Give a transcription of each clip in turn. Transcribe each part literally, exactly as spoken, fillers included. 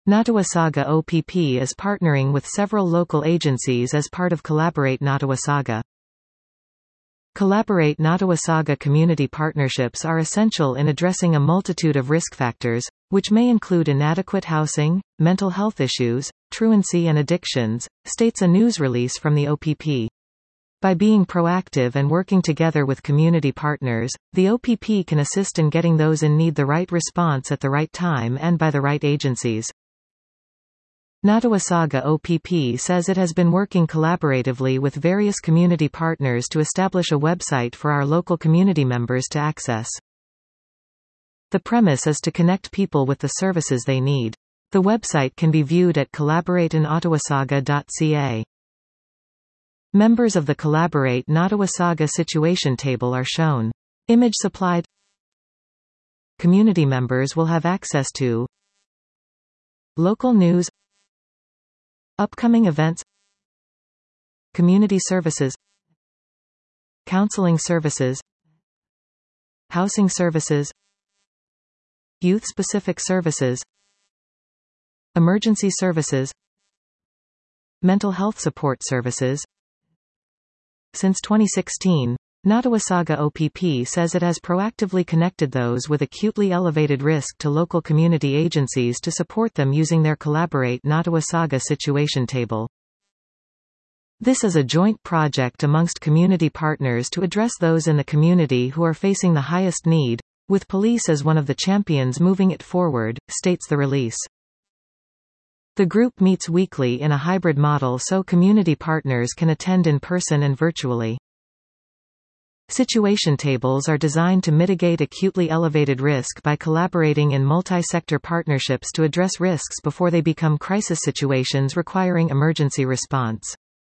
Nottawasaga O P P is partnering with several local agencies as part of Collaborate Nottawasaga. Collaborate Nottawasaga community partnerships are essential in addressing a multitude of risk factors, which may include inadequate housing, mental health issues, truancy and addictions, states a news release from the O P P. By being proactive and working together with community partners, the O P P can assist in getting those in need the right response at the right time and by the right agencies. Nottawasaga O P P says it has been working collaboratively with various community partners to establish a website for our local community members to access. The premise is to connect people with the services they need. The website can be viewed at collaborate in ottawasaga dot c a. Members of the Collaborate Nottawasaga Situation Table are shown. Image supplied. Community members will have access to local news, upcoming events, community services, counseling services, housing services, youth-specific services, emergency services, mental health support services. Since twenty sixteen, Nottawasaga O P P says it has proactively connected those with acutely elevated risk to local community agencies to support them using their Collaborate Nottawasaga Situation Table. This is a joint project amongst community partners to address those in the community who are facing the highest need, with police as one of the champions moving it forward, states the release. The group meets weekly in a hybrid model so community partners can attend in person and virtually. Situation tables are designed to mitigate acutely elevated risk by collaborating in multi-sector partnerships to address risks before they become crisis situations requiring emergency response.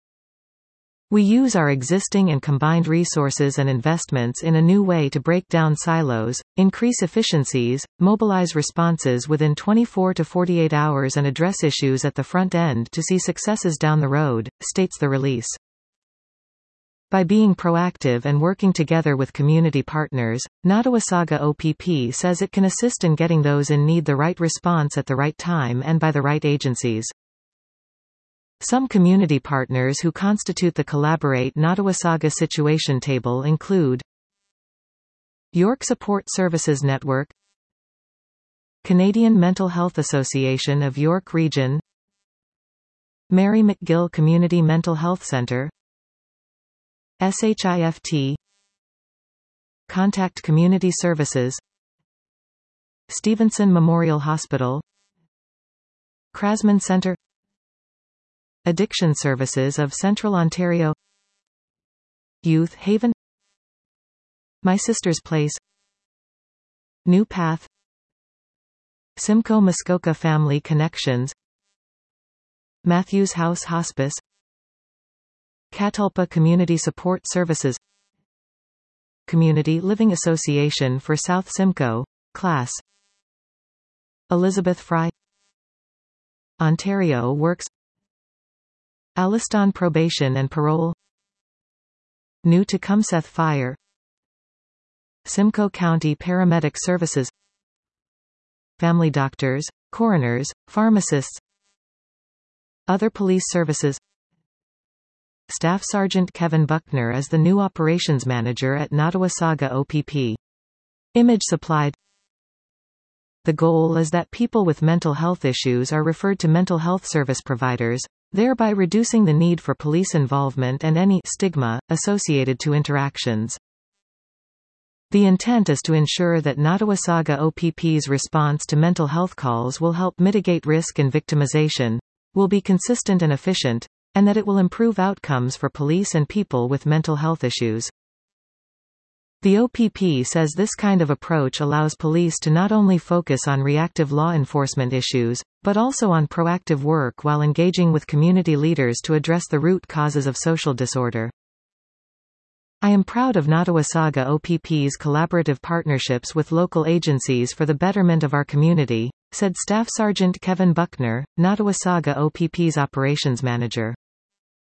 We use our existing and combined resources and investments in a new way to break down silos, increase efficiencies, mobilize responses within twenty-four to forty-eight hours and address issues at the front end to see successes down the road, states the release. By being proactive and working together with community partners, Nottawasaga O P P says it can assist in getting those in need the right response at the right time and by the right agencies. Some community partners who constitute the Collaborate Nottawasaga Situation Table include York Support Services Network, Canadian Mental Health Association of York Region, Mary McGill Community Mental Health Centre, SHIFT, Contact Community Services, Stevenson Memorial Hospital, Krasman Centre, Addiction Services of Central Ontario, Youth Haven, My Sister's Place, New Path, Simcoe Muskoka Family Connections, Matthews House Hospice, Catalpa Community Support Services, Community Living Association for South Simcoe, Class, Elizabeth Fry, Ontario Works, Alliston Probation and Parole, New Tecumseth Fire, Simcoe County Paramedic Services, Family Doctors, Coroners, Pharmacists, Other Police Services. Staff Sergeant Kevin Buckner as the new Operations Manager at Nottawasaga O P P. Image supplied. The goal is that people with mental health issues are referred to mental health service providers, thereby reducing the need for police involvement and any stigma associated to interactions. The intent is to ensure that Nottawasaga O P P's response to mental health calls will help mitigate risk and victimization, will be consistent and efficient, and that it will improve outcomes for police and people with mental health issues. The O P P says this kind of approach allows police to not only focus on reactive law enforcement issues, but also on proactive work while engaging with community leaders to address the root causes of social disorder. I am proud of Nottawasaga O P P's collaborative partnerships with local agencies for the betterment of our community, said Staff Sergeant Kevin Buckner, Nottawasaga O P P's Operations Manager.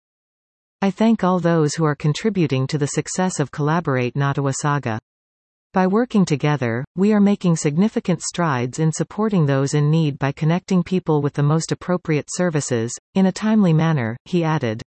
I thank all those who are contributing to the success of Collaborate Nottawasaga. By working together, we are making significant strides in supporting those in need by connecting people with the most appropriate services, in a timely manner, he added.